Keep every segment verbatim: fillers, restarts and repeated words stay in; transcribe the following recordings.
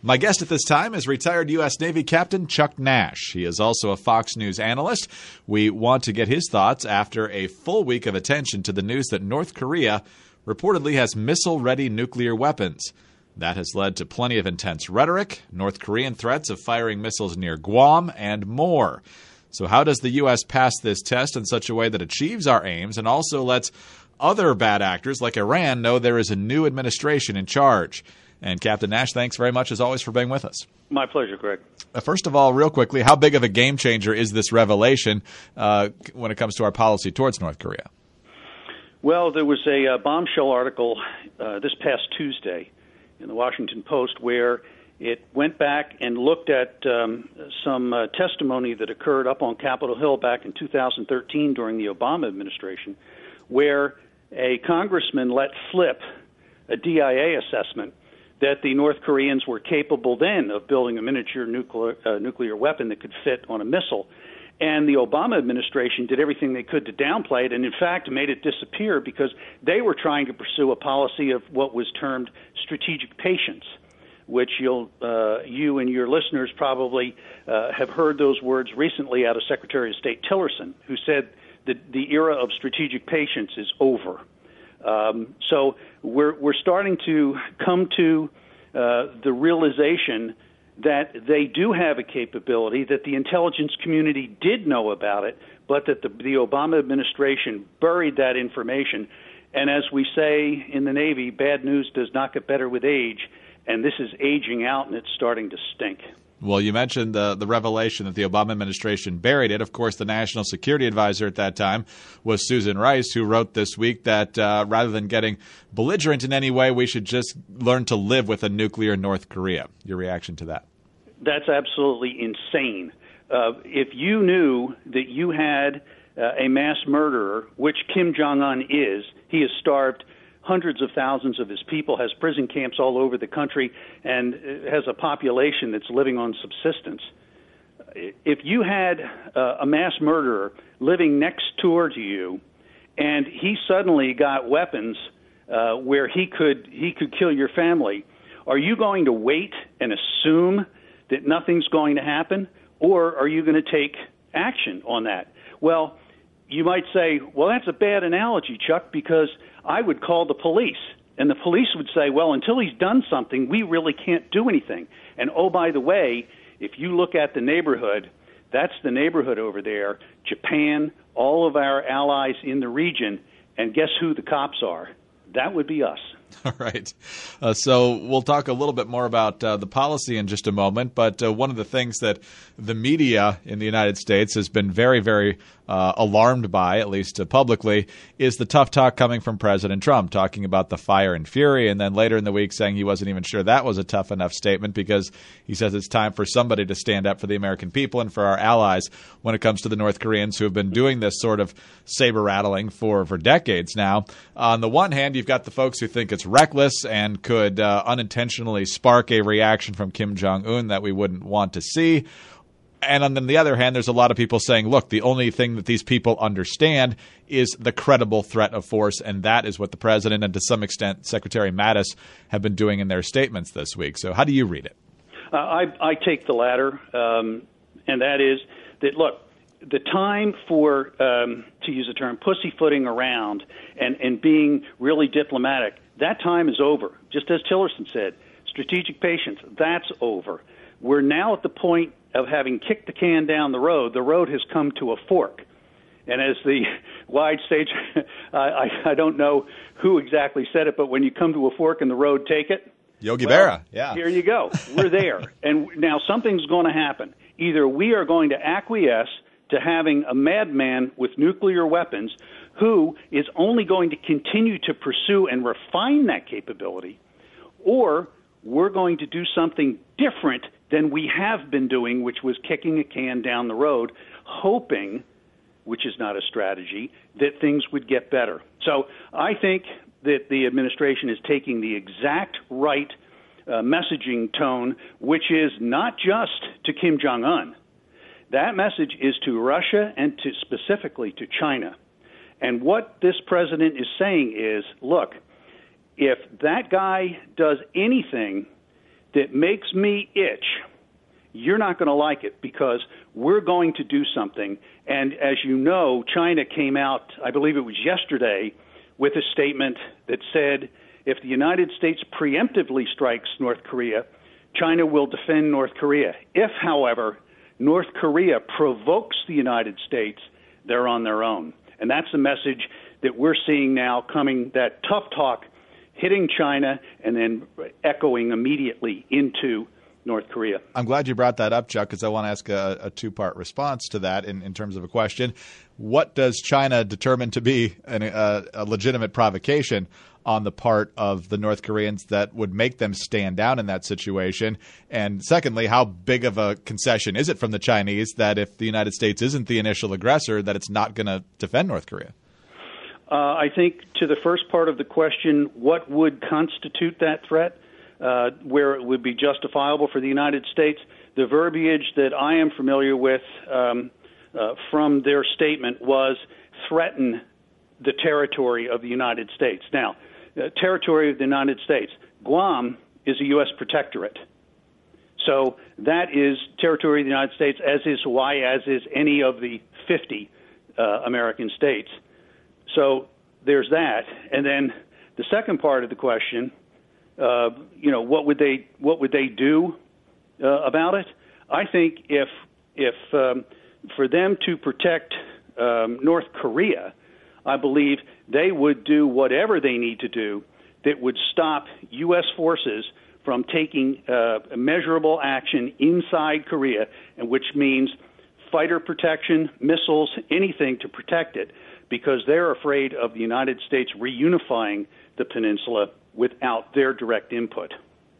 My guest at this time is retired U S. Navy Captain Chuck Nash. He is also a Fox News analyst. We want to get his thoughts after a full week of attention to the news that North Korea reportedly has missile-ready nuclear weapons. That has led to plenty of intense rhetoric, North Korean threats of firing missiles near Guam, and more. So how does the U S pass this test in such a way that achieves our aims and also lets other bad actors like Iran know there is a new administration in charge? And Captain Nash, thanks very much, as always, for being with us. My pleasure, Greg. Uh, first of all, real quickly, how big of a game changer is this revelation uh, when it comes to our policy towards North Korea? Well, there was a uh, bombshell article uh, this past Tuesday in the Washington Post where it went back and looked at um, some uh, testimony that occurred up on Capitol Hill back in two thousand thirteen during the Obama administration, where a congressman let slip a D I A assessment that the North Koreans were capable then of building a miniature nuclear, uh, nuclear weapon that could fit on a missile. And the Obama administration did everything they could to downplay it and, in fact, made it disappear because they were trying to pursue a policy of what was termed strategic patience, which you'll, uh, you and your listeners probably uh, have heard those words recently out of Secretary of State Tillerson, who said that the era of strategic patience is over. Um, so we're we're starting to come to uh, the realization that they do have a capability, that the intelligence community did know about it, but that the, the Obama administration buried that information. And as we say in the Navy, bad news does not get better with age, and this is aging out and it's starting to stink. Well, you mentioned the, the revelation that the Obama administration buried it. Of course, the national security advisor at that time was Susan Rice, who wrote this week that uh, rather than getting belligerent in any way, we should just learn to live with a nuclear North Korea. Your reaction to that? That's absolutely insane. Uh, if you knew that you had uh, a mass murderer, which Kim Jong-un is, he has starved hundreds of thousands of his people, has prison camps all over the country, and has a population that's living on subsistence. If you had uh, a mass murderer living next door to you, and he suddenly got weapons uh, where he could he could kill your family, are you going to wait and assume that nothing's going to happen, or are you going to take action on that? Well, you might say, well, that's a bad analogy, Chuck, because I would call the police, and the police would say, well, until he's done something, we really can't do anything. And, oh, by the way, if you look at the neighborhood, that's the neighborhood over there, Japan, all of our allies in the region, and guess who the cops are? That would be us. All right. Uh, so we'll talk a little bit more about uh, the policy in just a moment. But uh, one of the things that the media in the United States has been very, very uh, alarmed by, at least uh, publicly, is the tough talk coming from President Trump, talking about the fire and fury, and then later in the week saying he wasn't even sure that was a tough enough statement because he says it's time for somebody to stand up for the American people and for our allies when it comes to the North Koreans who have been doing this sort of saber rattling for, for decades now. On the one hand, you've got the folks who think it's reckless and could uh, unintentionally spark a reaction from Kim Jong-un that we wouldn't want to see. And on the other hand, there's a lot of people saying, look, the only thing that these people understand is the credible threat of force, and that is what the president and to some extent Secretary Mattis have been doing in their statements this week. So how do you read it? Uh, I, I take the latter, um, and that is that, look, the time for, um, to use a term, pussyfooting around and, and being really diplomatic, that time is over. Just as Tillerson said, strategic patience, that's over. We're now at the point of having kicked the can down the road. The road has come to a fork. And as the wide stage, I, I, I don't know who exactly said it, but when you come to a fork in the road, take it. Yogi well, Berra, yeah. Here you go. We're there. And now something's going to happen. Either we are going to acquiesce to having a madman with nuclear weapons who is only going to continue to pursue and refine that capability, or we're going to do something different than we have been doing, which was kicking a can down the road, hoping, which is not a strategy, that things would get better. So I think that the administration is taking the exact right uh, messaging tone, which is not just to Kim Jong-un. That message is to Russia and to specifically to China. And what this president is saying is, look, if that guy does anything that makes me itch, you're not going to like it because we're going to do something. And as you know, China came out, I believe it was yesterday, with a statement that said if the United States preemptively strikes North Korea, China will defend North Korea. If, however, North Korea provokes the United States, they're on their own. And that's the message that we're seeing now coming, that tough talk hitting China and then echoing immediately into North Korea. I'm glad you brought that up, Chuck, because I want to ask a, a two-part response to that in, in terms of a question. What does China determine to be an, a, a legitimate provocation on the part of the North Koreans that would make them stand down in that situation? And secondly, how big of a concession is it from the Chinese that if the United States isn't the initial aggressor, that it's not going to defend North Korea? Uh, I think to the first part of the question, what would constitute that threat? Uh, where it would be justifiable for the United States. The verbiage that I am familiar with um, uh, from their statement was threaten the territory of the United States. Now, uh, territory of the United States, Guam is a U S protectorate. So that is territory of the United States, as is Hawaii, as is any of the fifty uh, American states. So there's that. And then the second part of the question, Uh, you know, what would they what would they do uh, about it? I think if if um, for them to protect um, North Korea, I believe they would do whatever they need to do that would stop U S forces from taking uh, measurable action inside Korea, and which means fighter protection, missiles, anything to protect it, because they're afraid of the United States reunifying the peninsula without their direct input.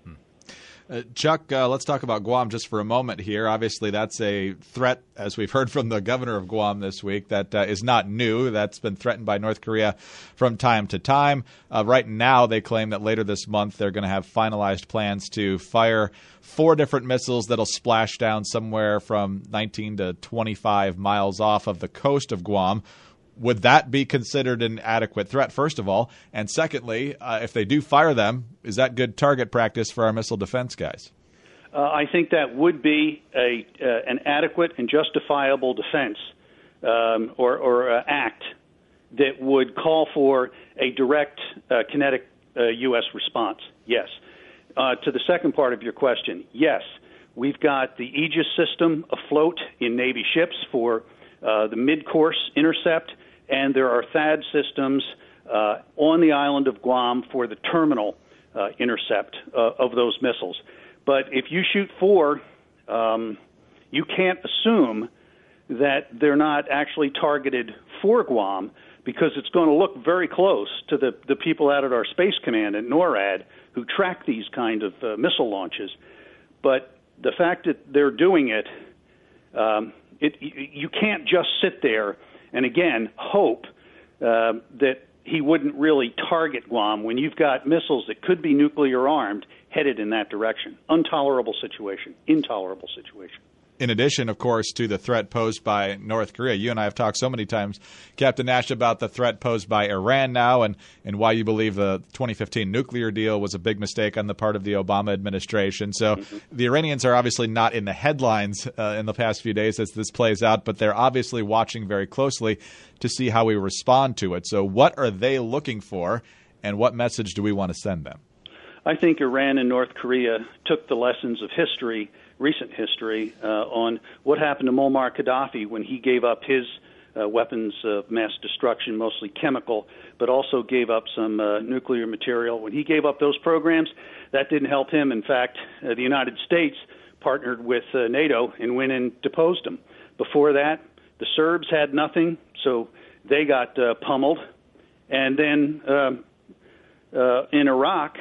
Uh, Chuck, uh, let's talk about Guam just for a moment here. Obviously, that's a threat, as we've heard from the governor of Guam this week, that uh, is not new. That's been threatened by North Korea from time to time. Uh, right now, they claim that later this month, they're going to have finalized plans to fire four different missiles that'll splash down somewhere from nineteen to twenty-five miles off of the coast of Guam. Would that be considered an adequate threat, first of all? And secondly, uh, if they do fire them, is that good target practice for our missile defense guys? Uh, I think that would be a uh, an adequate and justifiable defense um, or, or uh, act that would call for a direct uh, kinetic uh, U S response, yes. Uh, to the second part of your question, yes. We've got the Aegis system afloat in Navy ships for uh, the mid-course intercept, and there are THAAD systems uh, on the island of Guam for the terminal uh, intercept uh, of those missiles. But if you shoot four, um, you can't assume that they're not actually targeted for Guam, because it's going to look very close to the, the people out at our Space Command at NORAD who track these kind of uh, missile launches. But the fact that they're doing it, um, it you can't just sit there and, again, hope uh, that he wouldn't really target Guam when you've got missiles that could be nuclear armed headed in that direction. Intolerable situation. Intolerable situation. In addition, of course, to the threat posed by North Korea, you and I have talked so many times, Captain Nash, about the threat posed by Iran now, and, and why you believe the twenty fifteen nuclear deal was a big mistake on the part of the Obama administration. So mm-hmm. the Iranians are obviously not in the headlines uh, in the past few days as this plays out, but they're obviously watching very closely to see how we respond to it. So what are they looking for, and what message do we want to send them? I think Iran and North Korea took the lessons of history, recent history, uh, on what happened to Muammar Gaddafi when he gave up his uh, weapons of mass destruction, mostly chemical, but also gave up some uh, nuclear material. When he gave up those programs, that didn't help him. In fact, uh, the United States partnered with uh, NATO and went and deposed him. Before that, the Serbs had nothing, so they got uh, pummeled. And then um, uh, in Iraq,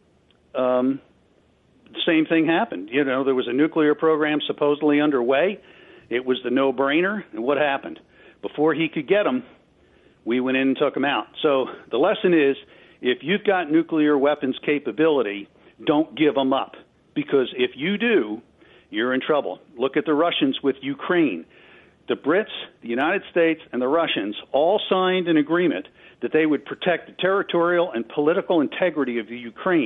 um, the same thing happened. You know, there was a nuclear program supposedly underway. It was the no-brainer. And what happened? Before he could get them, we went in and took them out. So the lesson is, if you've got nuclear weapons capability, don't give them up. Because if you do, you're in trouble. Look at the Russians with Ukraine. The Brits, the United States, and the Russians all signed an agreement that they would protect the territorial and political integrity of the Ukraine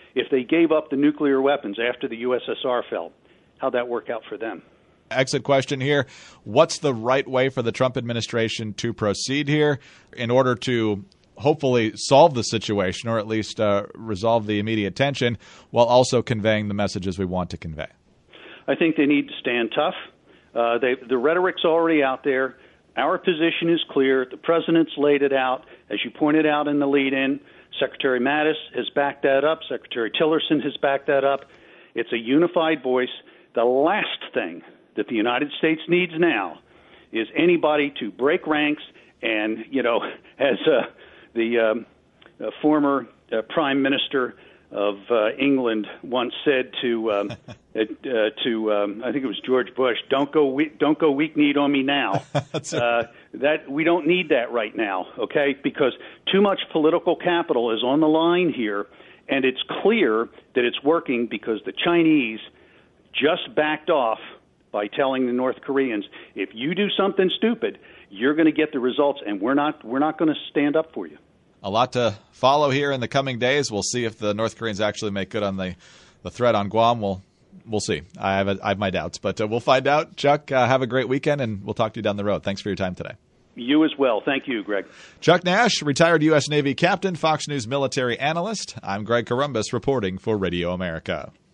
if they gave up the nuclear weapons after the U S S R fell. How'd that work out for them? Exit question here. What's the right way for the Trump administration to proceed here in order to hopefully solve the situation, or at least uh, resolve the immediate tension, while also conveying the messages we want to convey? I think they need to stand tough. Uh, they, the rhetoric's already out there. Our position is clear. The president's laid it out. As you pointed out in the lead-in, Secretary Mattis has backed that up. Secretary Tillerson has backed that up. It's a unified voice. The last thing that the United States needs now is anybody to break ranks and, you know, as uh, the um, uh, former uh, Prime Minister of uh, England once said to um, uh, to um, I think it was George Bush, "Don't go weak, don't go weak-kneed on me now." uh, that we don't need that right now, okay? Because too much political capital is on the line here, and it's clear that it's working because the Chinese just backed off by telling the North Koreans, if you do something stupid, you're going to get the results, and we're not we're not going to stand up for you. A lot to follow here in the coming days. We'll see if the North Koreans actually make good on the, the threat on Guam. We'll we'll see. I have a, I have my doubts, but uh, we'll find out. Chuck, uh, have a great weekend, and we'll talk to you down the road. Thanks for your time today. You as well. Thank you, Greg. Chuck Nash, retired U S Navy captain, Fox News military analyst. I'm Greg Corombos reporting for Radio America.